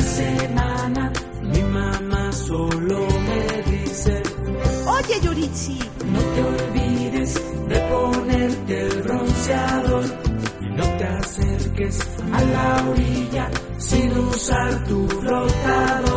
semana mi mamá solo me dice: Oye, Yoritzi, no te olvides de ponerte el bronceador y no te acerques a la orilla sin usar tu flotador.